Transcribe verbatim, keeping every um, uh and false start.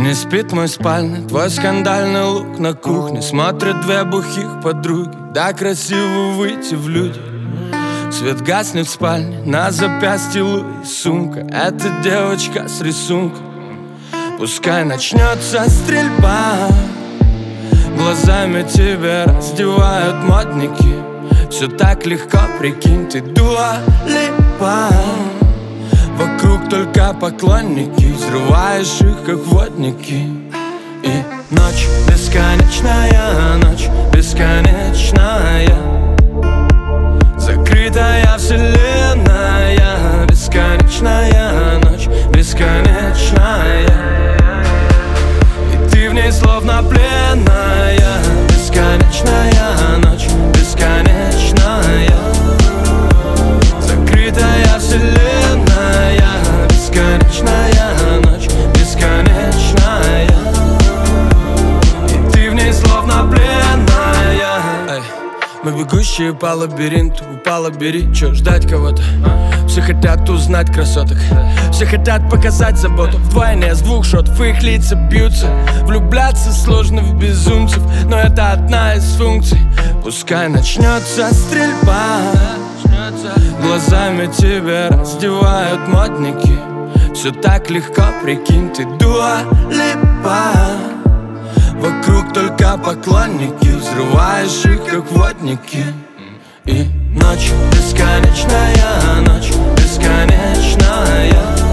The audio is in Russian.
Не спит мой спальный, твой скандальный лук на кухне. Смотрят две бухих подруги, да красиво выйти в люди. Свет гаснет в спальне, на запястье Луи сумка. Это девочка с рисунком. Пускай начнется стрельба, глазами тебя раздевают модники. Все так легко, прикинь, ты Дуа Липа. Вокруг только поклонники, взрываешь их, как водники. И ночь, бесконечная ночь, бесконечная, закрытая вселенная. Бесконечная ночь, бесконечная, и ты в ней словно пленная. Бесконечная ночь, бесконечная, закрытая вселенная. Бесконечная ночь, бесконечная, и ты в ней словно пленная. Эй, мы бегущие по лабиринту, упала, бери, чё, ждать кого-то? Все хотят узнать красоток, все хотят показать заботу. Вдвойне с двух шотов их лица бьются. Влюбляться сложно в безумцев, но это одна из функций. Пускай начнется стрельба, глазами тебя раздевают модники. Все так легко, прикинь, ты Дуа Липа. Вокруг только поклонники, взрываешь их, как водники. И ночь, бесконечная ночь, бесконечная,